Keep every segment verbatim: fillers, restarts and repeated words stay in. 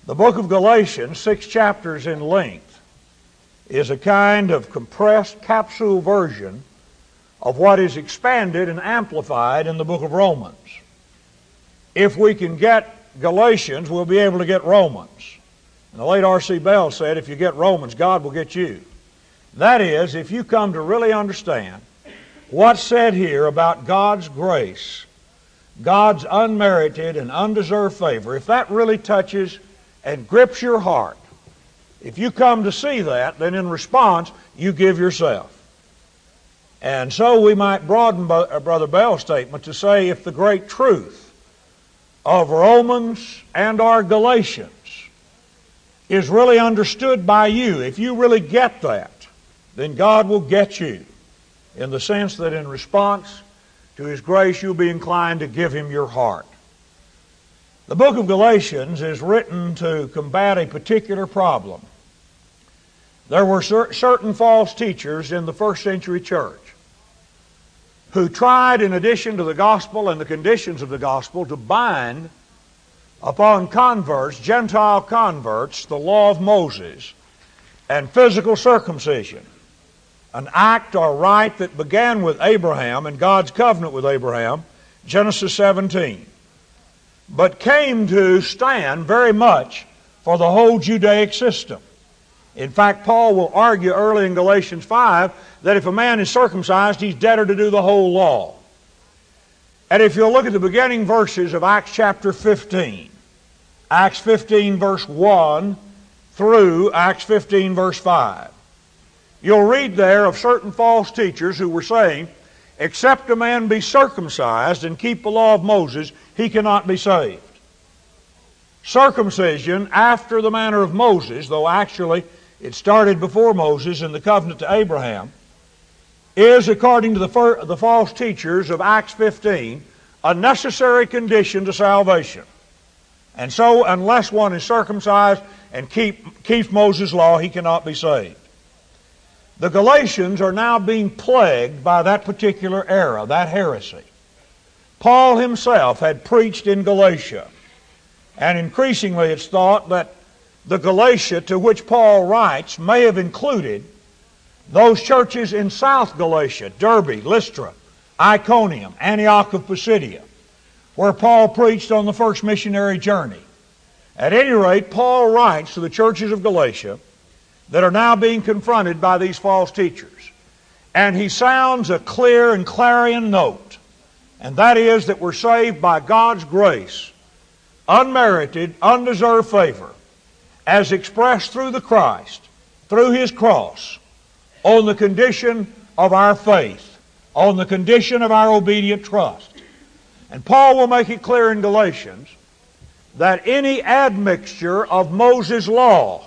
The book of Galatians, six chapters in length, is a kind of compressed capsule version of what is expanded and amplified in the book of Romans. If we can get Galatians, we'll be able to get Romans. And the late R C Bell said, if you get Romans, God will get you. That is, if you come to really understand what's said here about God's grace, God's unmerited and undeserved favor, if that really touches and grips your heart, if you come to see that, then in response, you give yourself. And so we might broaden Brother Bell's statement to say, if the great truth of Romans and our Galatians is really understood by you, if you really get that, then God will get you, in the sense that in response to His grace, you'll be inclined to give Him your heart. The book of Galatians is written to combat a particular problem. There were cer- certain false teachers in the first century church who tried, in addition to the gospel and the conditions of the gospel, to bind upon converts, Gentile converts, the law of Moses and physical circumcision, an act or rite that began with Abraham and God's covenant with Abraham, Genesis seventeen, but came to stand very much for the whole Judaic system. In fact, Paul will argue early in Galatians five that if a man is circumcised, he's debtor to do the whole law. And if you'll look at the beginning verses of Acts chapter fifteen, Acts fifteen verse one through Acts fifteen verse five, you'll read there of certain false teachers who were saying, except a man be circumcised and keep the law of Moses, he cannot be saved. Circumcision after the manner of Moses, though actually it started before Moses in the covenant to Abraham, is, according to the, fir- the false teachers of Acts fifteen, a necessary condition to salvation. And so, unless one is circumcised and keep, keeps Moses' law, he cannot be saved. The Galatians are now being plagued by that particular era, that heresy. Paul himself had preached in Galatia, and increasingly it's thought that the Galatia to which Paul writes may have included those churches in South Galatia, Derbe, Lystra, Iconium, Antioch of Pisidia, where Paul preached on the first missionary journey. At any rate, Paul writes to the churches of Galatia that are now being confronted by these false teachers. And he sounds a clear and clarion note, and that is that we're saved by God's grace, unmerited, undeserved favor, as expressed through the Christ, through His cross, on the condition of our faith, on the condition of our obedient trust. And Paul will make it clear in Galatians that any admixture of Moses' law,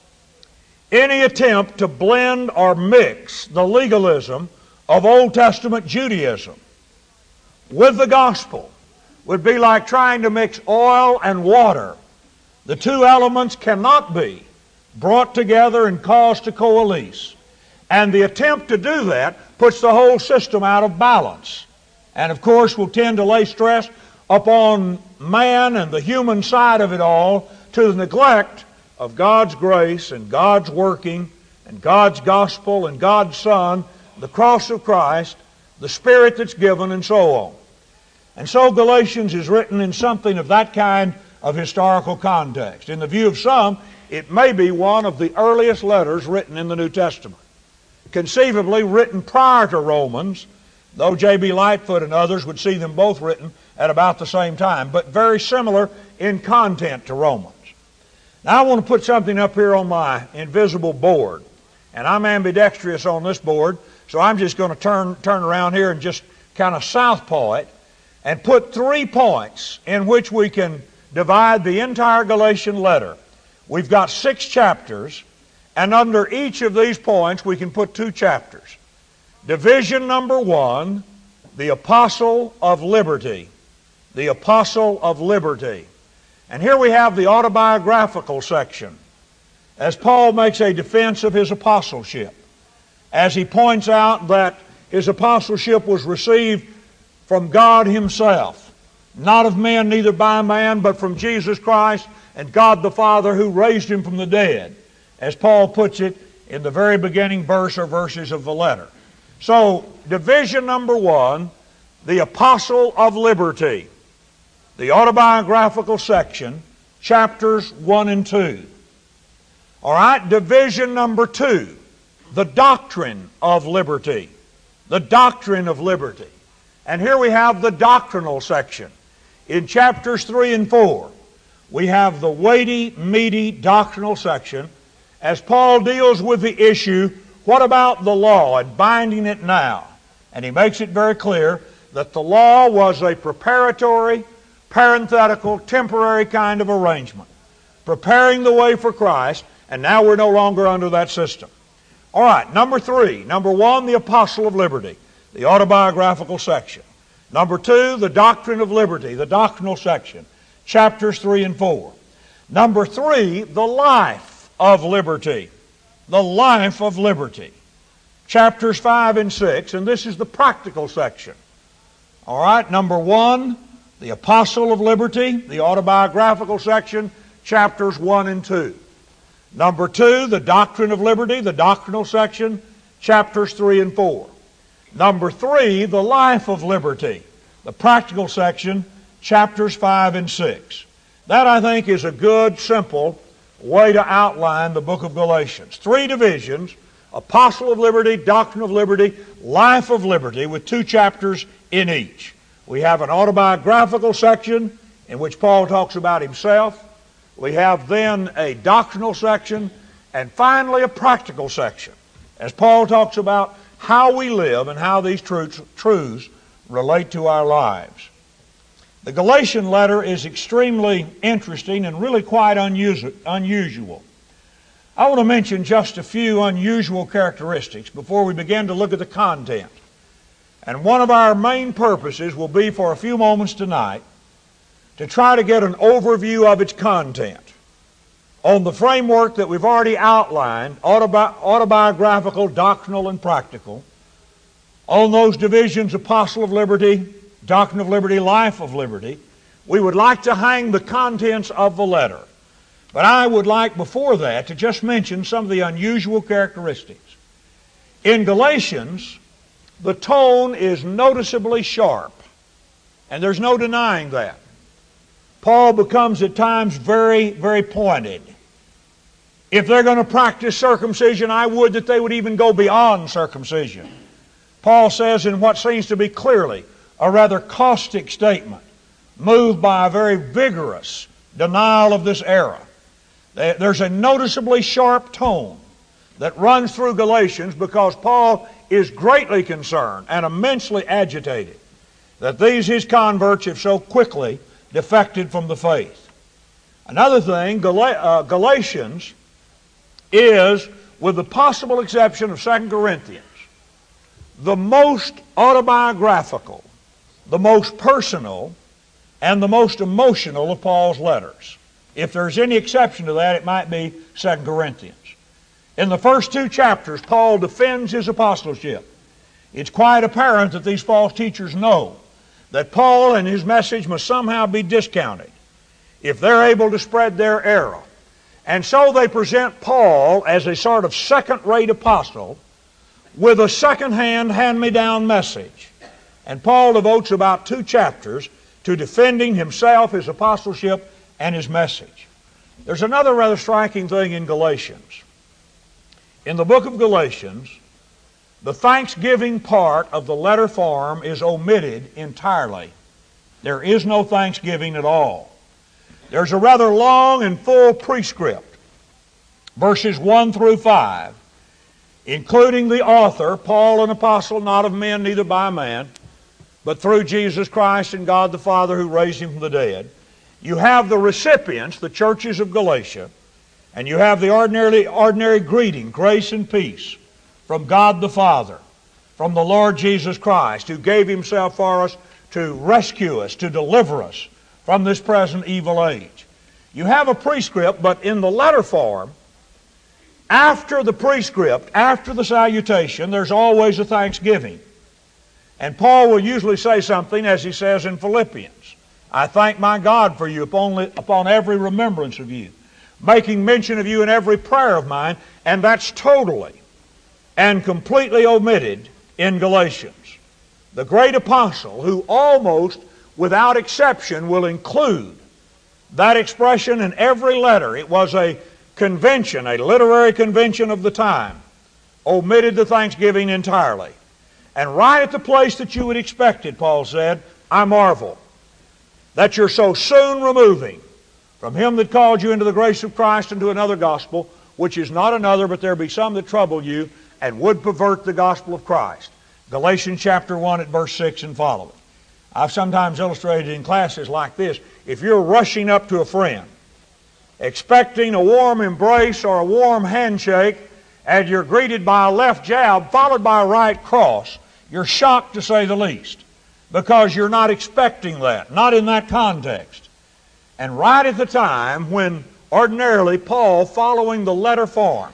any attempt to blend or mix the legalism of Old Testament Judaism with the gospel would be like trying to mix oil and water. The two elements cannot be brought together and caused to coalesce. And the attempt to do that puts the whole system out of balance. And of course will tend to lay stress upon man and the human side of it all, to the neglect of God's grace and God's working and God's gospel and God's Son, the cross of Christ, the Spirit that's given, and so on. And so Galatians is written in something of that kind of historical context. In the view of some, it may be one of the earliest letters written in the New Testament. Conceivably written prior to Romans, though J B Lightfoot and others would see them both written at about the same time, but very similar in content to Romans. Now I want to put something up here on my invisible board, and I'm ambidextrous on this board, so I'm just going to turn, turn around here and just kind of southpaw it and put three points in which we can divide the entire Galatian letter. We've got six chapters, and under each of these points we can put two chapters. Division number one, the Apostle of Liberty. The Apostle of Liberty. And here we have the autobiographical section, as Paul makes a defense of his apostleship, as he points out that his apostleship was received from God Himself, not of men, neither by man, but from Jesus Christ and God the Father who raised him from the dead, as Paul puts it in the very beginning verse or verses of the letter. So, division number one, the apostle of liberty. The autobiographical section, chapters one and two. All right, division number two, the doctrine of liberty. The doctrine of liberty. And here we have the doctrinal section. In chapters three and four, we have the weighty, meaty doctrinal section as Paul deals with the issue, what about the law and binding it now? And he makes it very clear that the law was a preparatory, parenthetical, temporary kind of arrangement, preparing the way for Christ, and now we're no longer under that system. All right, number three. Number one, the apostle of liberty, the autobiographical section. Number two, the doctrine of liberty, the doctrinal section, chapters three and four. Number three, the life of liberty, the life of liberty, chapters five and six, and this is the practical section. All right, number one, the apostle of liberty, the autobiographical section, chapters one and two. Number two, the doctrine of liberty, the doctrinal section, chapters three and four. Number three, the life of liberty, the practical section, chapters five and six. That, I think, is a good, simple way to outline the book of Galatians. Three divisions, apostle of liberty, doctrine of liberty, life of liberty, with two chapters in each. We have an autobiographical section in which Paul talks about himself. We have then a doctrinal section, and finally a practical section, as Paul talks about how we live and how these truths, truths relate to our lives. The Galatian letter is extremely interesting and really quite unusual. I want to mention just a few unusual characteristics before we begin to look at the content. And one of our main purposes will be for a few moments tonight to try to get an overview of its content on the framework that we've already outlined, autobi- autobiographical, doctrinal, and practical, on those divisions, apostle of liberty, doctrine of liberty, life of liberty. We would like to hang the contents of the letter. But I would like before that to just mention some of the unusual characteristics. In Galatians, the tone is noticeably sharp, and there's no denying that. Paul becomes at times very, very pointed. If they're going to practice circumcision, I would that they would even go beyond circumcision. Paul says in what seems to be clearly a rather caustic statement, moved by a very vigorous denial of this error. There's a noticeably sharp tone that runs through Galatians because Paul is greatly concerned and immensely agitated that these, his converts, have so quickly defected from the faith. Another thing, Gal- uh, Galatians is, with the possible exception of Second Corinthians, the most autobiographical, the most personal, and the most emotional of Paul's letters. If there's any exception to that, it might be Second Corinthians. In the first two chapters, Paul defends his apostleship. It's quite apparent that these false teachers know that Paul and his message must somehow be discounted if they're able to spread their error. And so they present Paul as a sort of second-rate apostle with a second-hand, hand-me-down message. And Paul devotes about two chapters to defending himself, his apostleship, and his message. There's another rather striking thing in Galatians. In the book of Galatians, the thanksgiving part of the letter form is omitted entirely. There is no thanksgiving at all. There's a rather long and full prescript, verses one through five, including the author, Paul, an apostle, not of men, neither by man, but through Jesus Christ and God the Father who raised him from the dead. You have the recipients, the churches of Galatia, and you have the ordinary, ordinary greeting, grace and peace, from God the Father, from the Lord Jesus Christ, who gave himself for us to rescue us, to deliver us from this present evil age. You have a prescript, but in the letter form, after the prescript, after the salutation, there's always a thanksgiving. And Paul will usually say something, as he says in Philippians. I thank my God for you upon, upon every remembrance of you, making mention of you in every prayer of mine, and that's totally and completely omitted in Galatians. The great apostle, who almost without exception will include that expression in every letter, it was a convention, a literary convention of the time, omitted the thanksgiving entirely. And right at the place that you would expect it, Paul said, I marvel that you're so soon removing from him that called you into the grace of Christ into another gospel, which is not another, but there be some that trouble you and would pervert the gospel of Christ. Galatians chapter one at verse six and following. I've sometimes illustrated in classes like this. If you're rushing up to a friend, expecting a warm embrace or a warm handshake, and you're greeted by a left jab followed by a right cross, you're shocked to say the least, because you're not expecting that, not in that context. And right at the time when ordinarily Paul, following the letter form,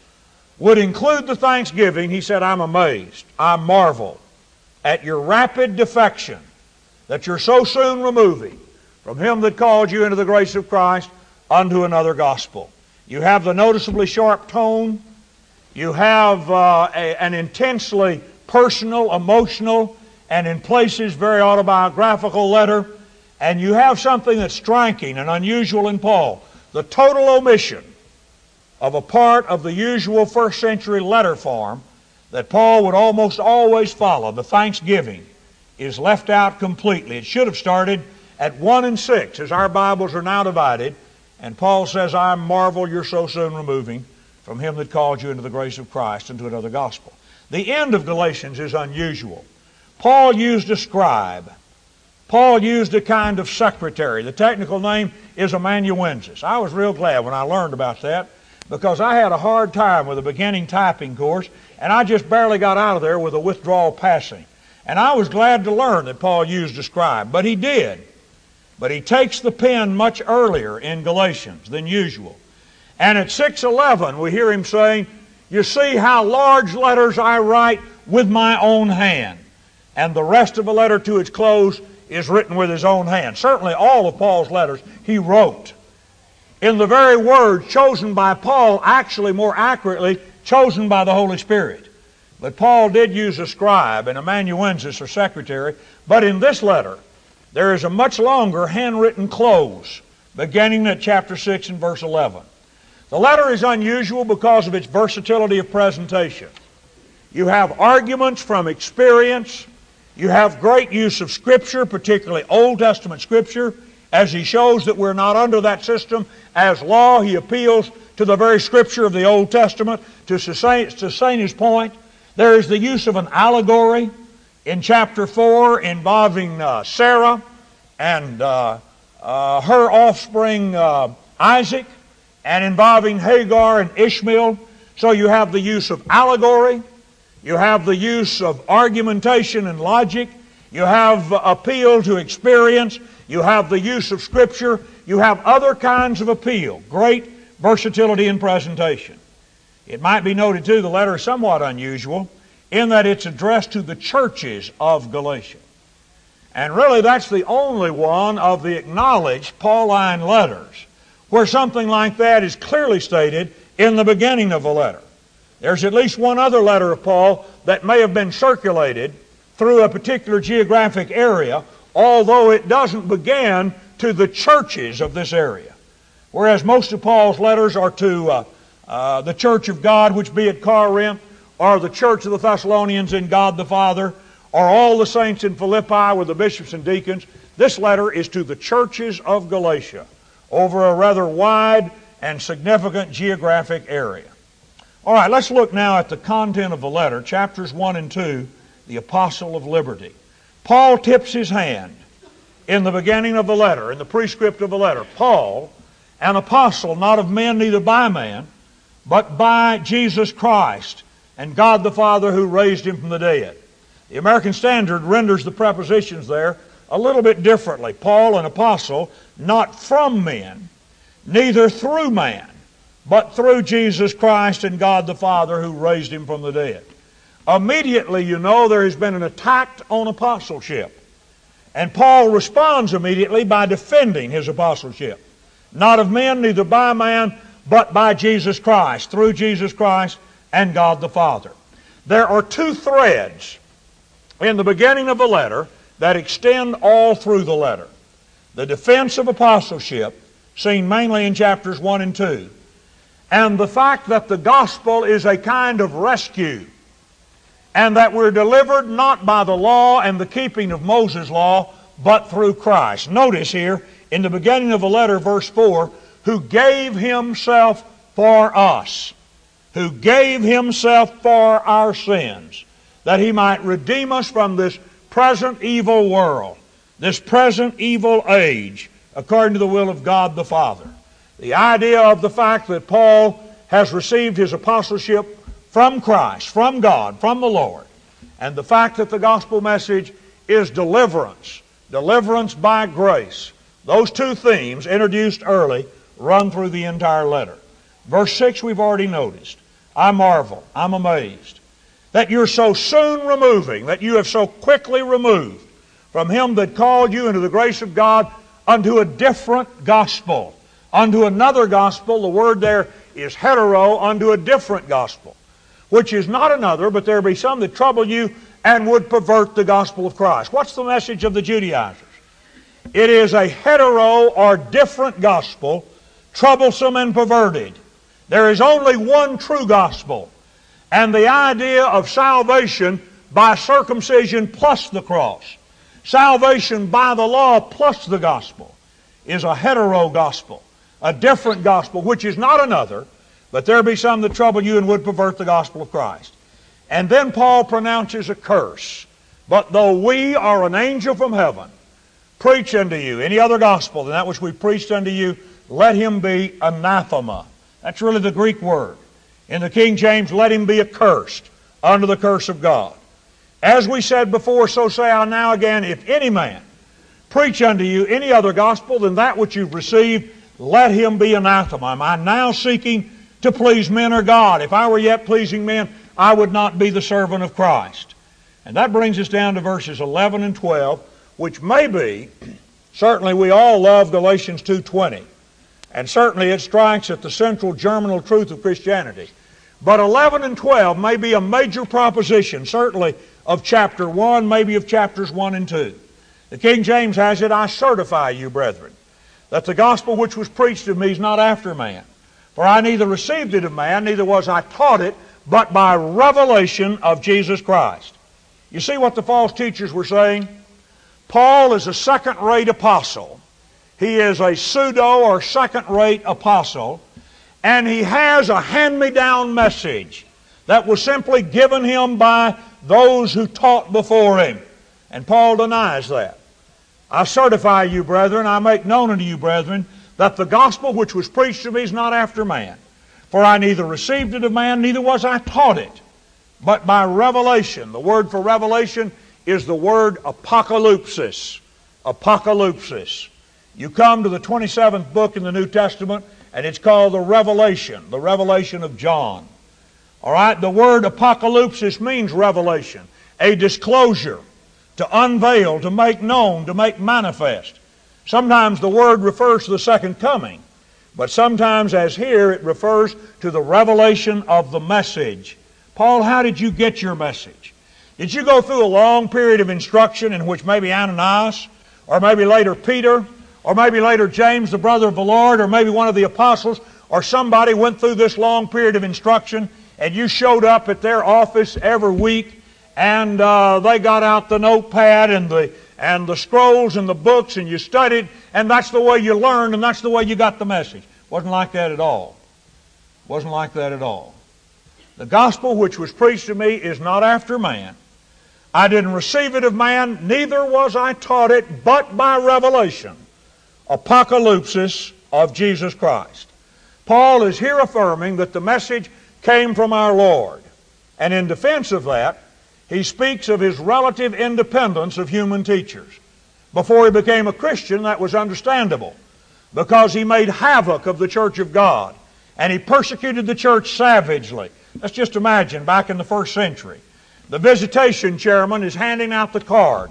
would include the thanksgiving, he said, I'm amazed, I marvel at your rapid defection, that you're so soon removing from him that called you into the grace of Christ unto another gospel. You have the noticeably sharp tone. You have uh, a, an intensely personal, emotional, and in places very autobiographical letter. And you have something that's striking and unusual in Paul. The total omission of a part of the usual first century letter form that Paul would almost always follow, the thanksgiving, is left out completely. It should have started at one and six, as our Bibles are now divided. And Paul says, I marvel you're so soon removing from him that called you into the grace of Christ into another gospel. The end of Galatians is unusual. Paul used a scribe. Paul used a kind of secretary. The technical name is amanuensis. I was real glad when I learned about that, because I had a hard time with a beginning typing course, and I just barely got out of there with a withdrawal passing. And I was glad to learn that Paul used a scribe, but he did. But he takes the pen much earlier in Galatians than usual. And at six eleven we hear him saying, you see how large letters I write with my own hand. And the rest of the letter to its close is written with his own hand. Certainly all of Paul's letters he wrote. In the very word chosen by Paul, actually more accurately, chosen by the Holy Spirit. But Paul did use a scribe, an amanuensis or secretary. But in this letter, there is a much longer handwritten close, beginning at chapter six and verse eleven. The letter is unusual because of its versatility of presentation. You have arguments from experience. You have great use of Scripture, particularly Old Testament Scripture. As he shows that we're not under that system as law, he appeals to the very Scripture of the Old Testament to sustain, sustain his point. There is the use of an allegory in chapter four involving uh, Sarah and uh, uh, her offspring uh, Isaac, and involving Hagar and Ishmael. So you have the use of allegory, you have the use of argumentation and logic, you have appeal to experience, you have the use of Scripture, you have other kinds of appeal. Great versatility in presentation. It might be noted too, the letter is somewhat unusual in that it's addressed to the churches of Galatia. And really that's the only one of the acknowledged Pauline letters where something like that is clearly stated in the beginning of the letter. There's at least one other letter of Paul that may have been circulated through a particular geographic area, although it doesn't begin to the churches of this area. Whereas most of Paul's letters are to uh, uh, the church of God, which be at Corinth, or the church of the Thessalonians in God the Father, or all the saints in Philippi with the bishops and deacons. This letter is to the churches of Galatia over a rather wide and significant geographic area. All right, let's look now at the content of the letter, chapters one and two, the Apostle of Liberty. Paul tips his hand in the beginning of the letter, in the prescript of the letter. Paul, an apostle, not of men, neither by man, but by Jesus Christ and God the Father who raised him from the dead. The American Standard renders the prepositions there a little bit differently. Paul, an apostle, not from men, neither through man, but through Jesus Christ and God the Father who raised him from the dead. Immediately, you know, there has been an attack on apostleship. And Paul responds immediately by defending his apostleship. Not of men, neither by man, but by Jesus Christ, through Jesus Christ and God the Father. There are two threads in the beginning of the letter that extend all through the letter. The defense of apostleship, seen mainly in chapters one and two, and the fact that the gospel is a kind of rescue, and that we're delivered not by the law and the keeping of Moses' law, but through Christ. Notice here, in the beginning of the letter, verse four, who gave Himself for us, who gave Himself for our sins, that He might redeem us from this present evil world, this present evil age, according to the will of God the Father. The idea of the fact that Paul has received his apostleship from Christ, from God, from the Lord, and the fact that the gospel message is deliverance, deliverance by grace. Those two themes, introduced early, run through the entire letter. Verse six we've already noticed. I marvel, I'm amazed, that you're so soon removing, that you have so quickly removed from Him that called you into the grace of God unto a different gospel, unto another gospel. The word there is hetero, unto a different gospel, which is not another, but there be some that trouble you and would pervert the gospel of Christ. What's the message of the Judaizers? It is a hetero or different gospel, troublesome and perverted. There is only one true gospel, and the idea of salvation by circumcision plus the cross, salvation by the law plus the gospel, is a hetero gospel, a different gospel, which is not another, but there be some that trouble you and would pervert the gospel of Christ. And then Paul pronounces a curse. But though we are an angel from heaven, preach unto you any other gospel than that which we preached unto you, let him be anathema. That's really the Greek word. In the King James, let him be accursed, under the curse of God. As we said before, so say I now again, if any man preach unto you any other gospel than that which you've received, let him be anathema. Am I now seeking to please men or God? If I were yet pleasing men, I would not be the servant of Christ. And that brings us down to verses eleven and twelve, which may be, certainly we all love Galatians two twenty, and certainly it strikes at the central germinal truth of Christianity. But eleven and twelve may be a major proposition, certainly of chapter one, maybe of chapters one and two. The King James has it, I certify you, brethren, that the gospel which was preached of me is not after man. For I neither received it of man, neither was I taught it, but by revelation of Jesus Christ. You see what the false teachers were saying? Paul is a second-rate apostle. He is a pseudo or second-rate apostle, and he has a hand-me-down message that was simply given him by those who taught before him. And Paul denies that. I certify you, brethren, I make known unto you, brethren, that the gospel which was preached to me is not after man. For I neither received it of man, neither was I taught it, but by revelation. The word for revelation is the word apocalypsis. Apocalypsis. You come to the twenty-seventh book in the New Testament, and it's called the Revelation, the Revelation of John. All right, the word apocalypsis means revelation, a disclosure, to unveil, to make known, to make manifest. Sometimes the word refers to the second coming, but sometimes, as here, it refers to the revelation of the message. Paul, how did you get your message? Did you go through a long period of instruction in which maybe Ananias, or maybe later Peter, or maybe later James, the brother of the Lord, or maybe one of the apostles, or somebody went through this long period of instruction, and you showed up at their office every week, and uh, they got out the notepad and the and the scrolls and the books, and you studied, and that's the way you learned, and that's the way you got the message? Wasn't like that at all. Wasn't like that at all. The gospel which was preached to me is not after man. I didn't receive it of man, neither was I taught it, but by revelation, apocalypsis of Jesus Christ. Paul is here affirming that the message came from our Lord. And in defense of that, he speaks of his relative independence of human teachers. Before he became a Christian, that was understandable, because he made havoc of the church of God, and he persecuted the church savagely. Let's just imagine back in the first century, the visitation chairman is handing out the cards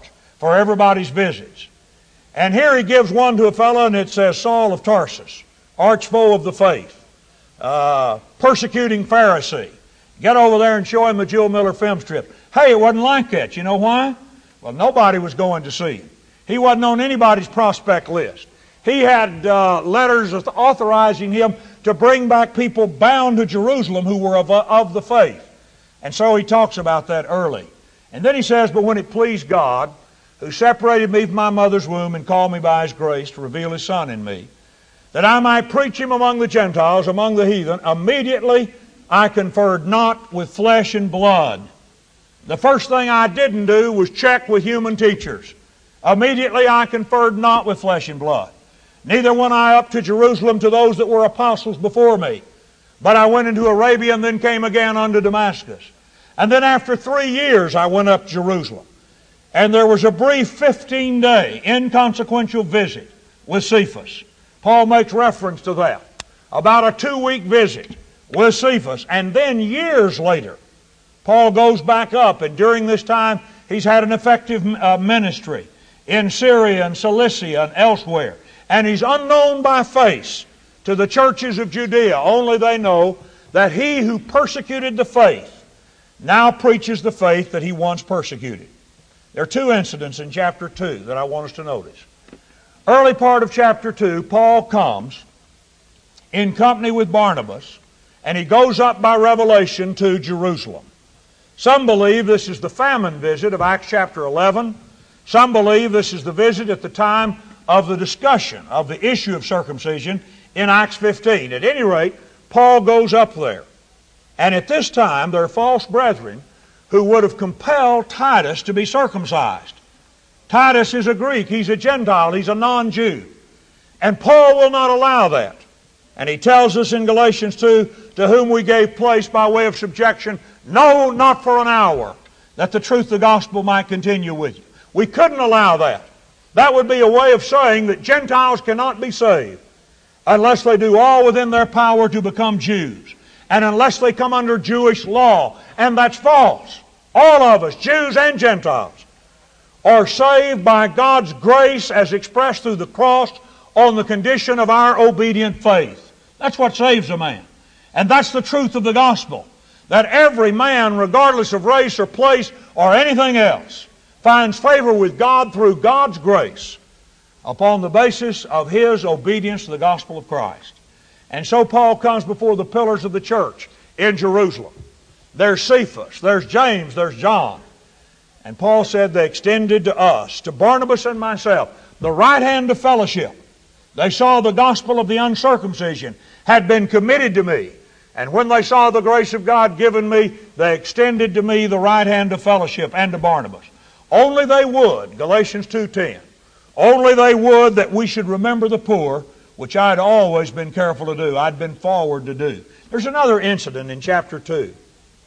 for everybody's visits. And here he gives one to a fellow, and it says Saul of Tarsus, arch foe of the faith, uh, persecuting Pharisee. Get over there and show him a Jewel Miller film strip. Hey, it wasn't like that. You know why? Well, nobody was going to see him. He wasn't on anybody's prospect list. He had uh, letters authorizing him to bring back people bound to Jerusalem who were of, of the faith. And so he talks about that early. And then he says, but when it pleased God, who separated me from my mother's womb and called me by His grace to reveal His Son in me, that I might preach Him among the Gentiles, among the heathen, immediately I conferred not with flesh and blood. The first thing I didn't do was check with human teachers. Immediately I conferred not with flesh and blood. Neither went I up to Jerusalem to those that were apostles before me, but I went into Arabia and then came again unto Damascus. And then after three years I went up to Jerusalem. And there was a brief fifteen-day inconsequential visit with Cephas. Paul makes reference to that. About a two-week visit with Cephas. And then years later, Paul goes back up, and during this time he's had an effective uh, ministry in Syria and Cilicia and elsewhere. And he's unknown by face to the churches of Judea. Only they know that he who persecuted the faith now preaches the faith that he once persecuted. There are two incidents in chapter two that I want us to notice. Early part of chapter two, Paul comes in company with Barnabas, and he goes up by revelation to Jerusalem. Some believe this is the famine visit of Acts chapter eleven. Some believe this is the visit at the time of the discussion of the issue of circumcision in Acts fifteen. At any rate, Paul goes up there. And at this time, there are false brethren who would have compelled Titus to be circumcised. Titus is a Greek. He's a Gentile. He's a non-Jew. And Paul will not allow that. And he tells us in Galatians two, to whom we gave place by way of subjection, no, not for an hour, that the truth of the gospel might continue with you. We couldn't allow that. That would be a way of saying that Gentiles cannot be saved unless they do all within their power to become Jews, and unless they come under Jewish law. And that's false. All of us, Jews and Gentiles, are saved by God's grace as expressed through the cross on the condition of our obedient faith. That's what saves a man. And that's the truth of the gospel. That every man, regardless of race or place or anything else, finds favor with God through God's grace upon the basis of his obedience to the gospel of Christ. And so Paul comes before the pillars of the church in Jerusalem. There's Cephas, there's James, there's John. And Paul said they extended to us, to Barnabas and myself, the right hand of fellowship. They saw the gospel of the uncircumcision had been committed to me. And when they saw the grace of God given me, they extended to me the right hand of fellowship and to Barnabas. Only they would, Galatians two ten, only they would that we should remember the poor, which I'd always been careful to do. I'd been forward to do. There's another incident in chapter two.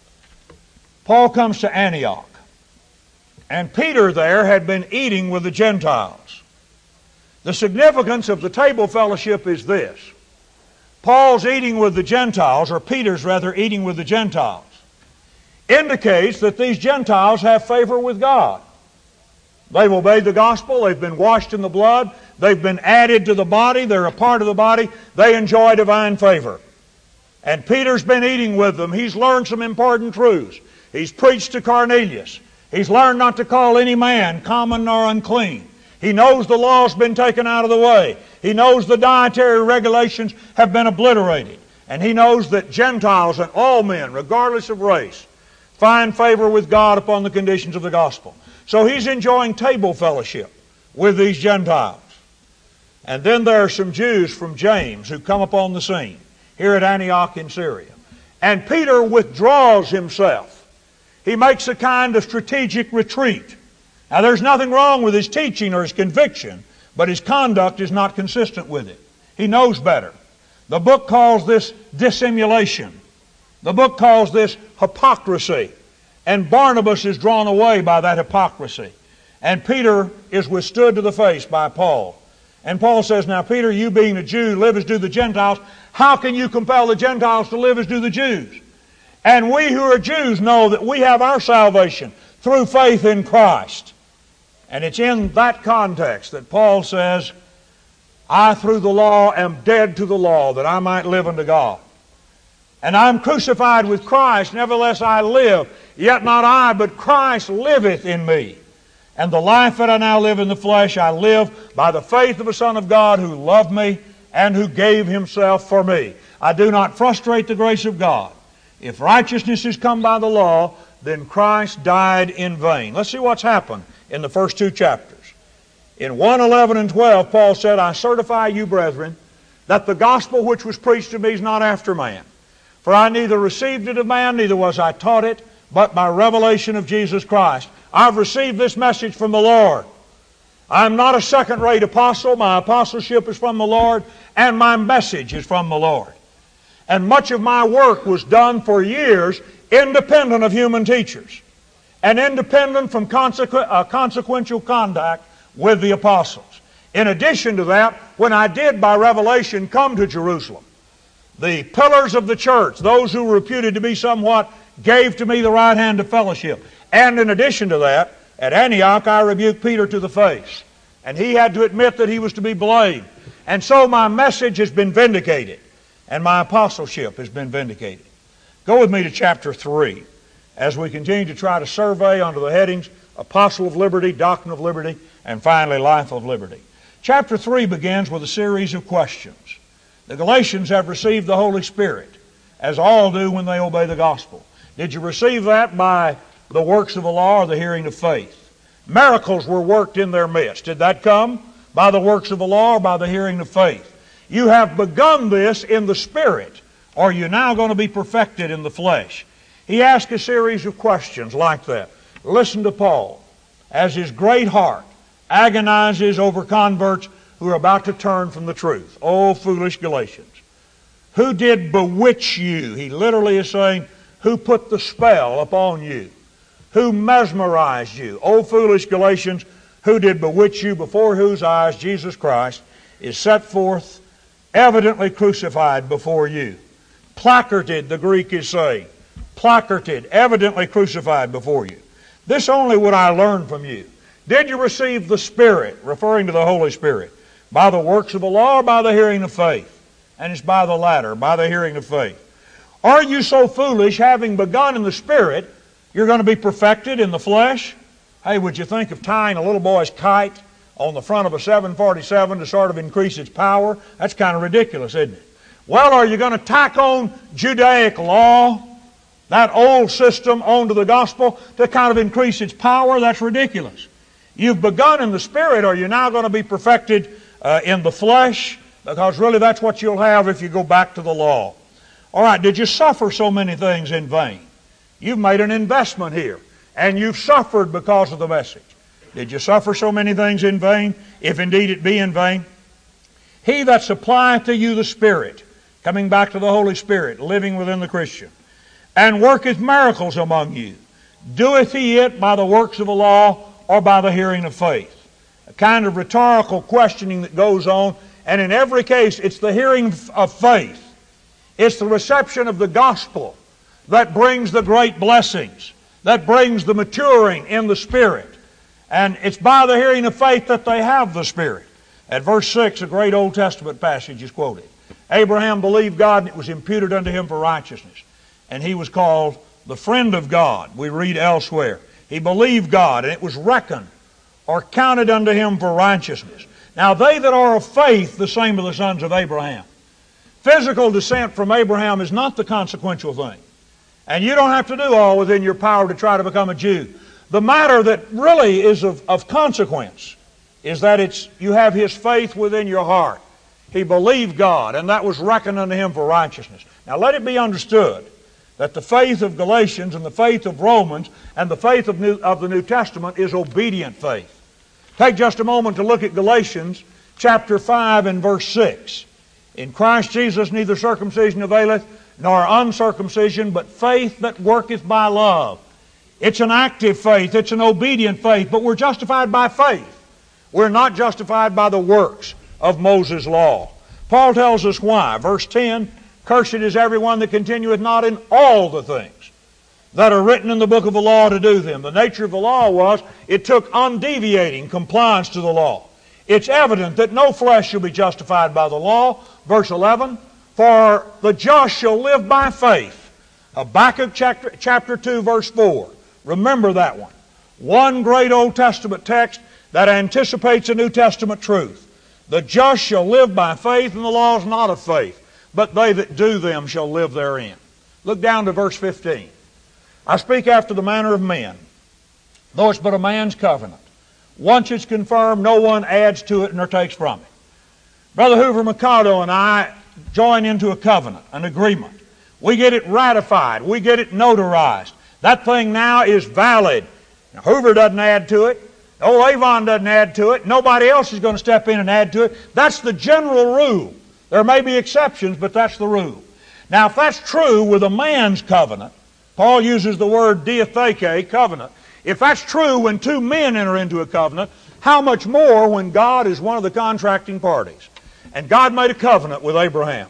Paul comes to Antioch, and Peter there had been eating with the Gentiles. The significance of the table fellowship is this. Paul's eating with the Gentiles, or Peter's rather eating with the Gentiles, indicates that these Gentiles have favor with God. They've obeyed the gospel, they've been washed in the blood, they've been added to the body, they're a part of the body, they enjoy divine favor. And Peter's been eating with them. He's learned some important truths. He's preached to Cornelius. He's learned not to call any man common nor unclean. He knows the law's been taken out of the way. He knows the dietary regulations have been obliterated. And he knows that Gentiles and all men, regardless of race, find favor with God upon the conditions of the gospel. So he's enjoying table fellowship with these Gentiles. And then there are some Jews from James who come upon the scene here at Antioch in Syria. And Peter withdraws himself. He makes a kind of strategic retreat. Now there's nothing wrong with his teaching or his conviction, but his conduct is not consistent with it. He knows better. The book calls this dissimulation. The book calls this hypocrisy. And Barnabas is drawn away by that hypocrisy. And Peter is withstood to the face by Paul. And Paul says, now Peter, you being a Jew, live as do the Gentiles. How can you compel the Gentiles to live as do the Jews? And we who are Jews know that we have our salvation through faith in Christ. And it's in that context that Paul says, I through the law am dead to the law, that I might live unto God. And I'm crucified with Christ, nevertheless I live. Yet not I, but Christ liveth in me. And the life that I now live in the flesh, I live by the faith of the Son of God who loved me and who gave Himself for me. I do not frustrate the grace of God. If righteousness is come by the law, then Christ died in vain. Let's see what's happened in the first two chapters. In one eleven and twelve, Paul said, I certify you, brethren, that the gospel which was preached to me is not after man. For I neither received it of man, neither was I taught it, but by revelation of Jesus Christ. I've received this message from the Lord. I'm not a second-rate apostle. My apostleship is from the Lord, and my message is from the Lord. And much of my work was done for years independent of human teachers and independent from consequ- uh, consequential contact with the apostles. In addition to that, when I did by revelation come to Jerusalem, the pillars of the church, those who were reputed to be somewhat, gave to me the right hand of fellowship. And in addition to that, at Antioch I rebuked Peter to the face. And he had to admit that he was to be blamed. And so my message has been vindicated. And my apostleship has been vindicated. Go with me to chapter three as we continue to try to survey under the headings Apostle of Liberty, Doctrine of Liberty, and finally Life of Liberty. Chapter three begins with a series of questions. The Galatians have received the Holy Spirit, as all do when they obey the gospel. Did you receive that by the works of the law or the hearing of faith? Miracles were worked in their midst. Did that come by the works of the law or by the hearing of faith? You have begun this in the Spirit. Are you now going to be perfected in the flesh? He asked a series of questions like that. Listen to Paul as his great heart agonizes over converts who are about to turn from the truth. Oh, foolish Galatians. Who did bewitch you? He literally is saying, who put the spell upon you? Who mesmerized you? O foolish Galatians, who did bewitch you, before whose eyes Jesus Christ is set forth, evidently crucified before you. Placarded, the Greek is saying. Placarded, evidently crucified before you. This only would I learn from you. Did you receive the Spirit, referring to the Holy Spirit, by the works of the law or by the hearing of faith? And it's by the latter, by the hearing of faith. Are you so foolish, having begun in the Spirit, you're going to be perfected in the flesh? Hey, would you think of tying a little boy's kite on the front of a seven forty-seven to sort of increase its power? That's kind of ridiculous, isn't it? Well, are you going to tack on Judaic law, that old system, onto the gospel to kind of increase its power? That's ridiculous. You've begun in the Spirit. Are you now going to be perfected uh, in the flesh? Because really that's what you'll have if you go back to the law. All right, did you suffer so many things in vain? You've made an investment here, and you've suffered because of the message. Did you suffer so many things in vain, if indeed it be in vain? He that supplieth to you the Spirit, coming back to the Holy Spirit, living within the Christian, and worketh miracles among you, doeth he it by the works of the law or by the hearing of faith? A kind of rhetorical questioning that goes on, and in every case it's the hearing of faith. It's the reception of the gospel that brings the great blessings, that brings the maturing in the Spirit. And it's by the hearing of faith that they have the Spirit. At verse six, a great Old Testament passage is quoted. Abraham believed God, and it was imputed unto him for righteousness. And he was called the friend of God. We read elsewhere. He believed God, and it was reckoned or counted unto him for righteousness. Now they that are of faith, the same are the sons of Abraham. Physical descent from Abraham is not the consequential thing. And you don't have to do all within your power to try to become a Jew. The matter that really is of, of consequence is that it's you have his faith within your heart. He believed God, and that was reckoned unto him for righteousness. Now let it be understood that the faith of Galatians and the faith of Romans and the faith of, New, of the New Testament is obedient faith. Take just a moment to look at Galatians chapter five and verse six. In Christ Jesus neither circumcision availeth, nor uncircumcision, but faith that worketh by love. It's an active faith, it's an obedient faith, but we're justified by faith. We're not justified by the works of Moses' law. Paul tells us why. Verse ten, cursed is everyone that continueth not in all the things that are written in the book of the law to do them. The nature of the law was it took undeviating compliance to the law. It's evident that no flesh shall be justified by the law. Verse eleven, for the just shall live by faith. Habakkuk chapter, chapter two, verse four. Remember that one. One great Old Testament text that anticipates a New Testament truth. The just shall live by faith, and the law is not of faith, but they that do them shall live therein. Look down to verse fifteen. I speak after the manner of men, though it's but a man's covenant. Once it's confirmed, no one adds to it nor takes from it. Brother Hoover Mikado and I join into a covenant, an agreement. We get it ratified. We get it notarized. That thing now is valid. Now, Hoover doesn't add to it. Old Avon doesn't add to it. Nobody else is going to step in and add to it. That's the general rule. There may be exceptions, but that's the rule. Now, if that's true with a man's covenant, Paul uses the word diatheke, covenant. If that's true when two men enter into a covenant, how much more when God is one of the contracting parties? And God made a covenant with Abraham.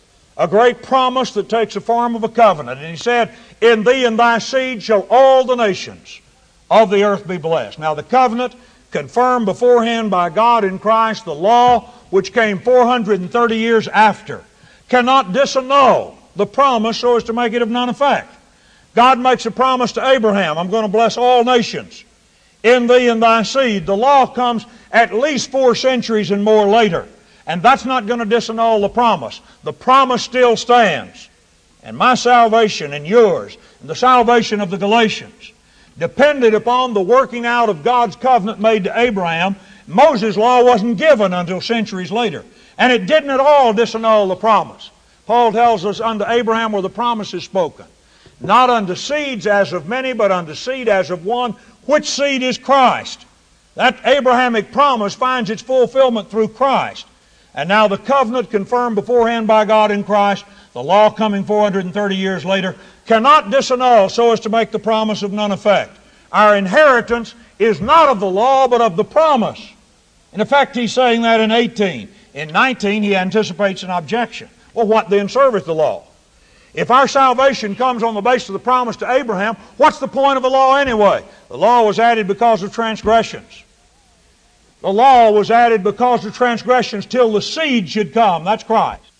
A great promise that takes the form of a covenant. And He said, in thee and thy seed shall all the nations of the earth be blessed. Now the covenant confirmed beforehand by God in Christ, the law which came four hundred thirty years after, cannot disannul the promise so as to make it of none effect. God makes a promise to Abraham, I'm going to bless all nations in thee and thy seed. The law comes at least four centuries and more later, and that's not going to disannul the promise. The promise still stands. And my salvation and yours, and the salvation of the Galatians, depended upon the working out of God's covenant made to Abraham. Moses' law wasn't given until centuries later, and it didn't at all disannul the promise. Paul tells us, unto Abraham were the promises spoken, not unto seeds as of many, but unto seed as of one, which seed is Christ. That Abrahamic promise finds its fulfillment through Christ. And now the covenant confirmed beforehand by God in Christ, the law coming four hundred thirty years later, cannot disannul so as to make the promise of none effect. Our inheritance is not of the law, but of the promise. In effect, he's saying that in eighteen. In nineteen, he anticipates an objection. Well, what then serveth the law? If our salvation comes on the basis of the promise to Abraham, what's the point of the law anyway? The law was added because of transgressions. The law was added because of transgressions till the seed should come. That's Christ.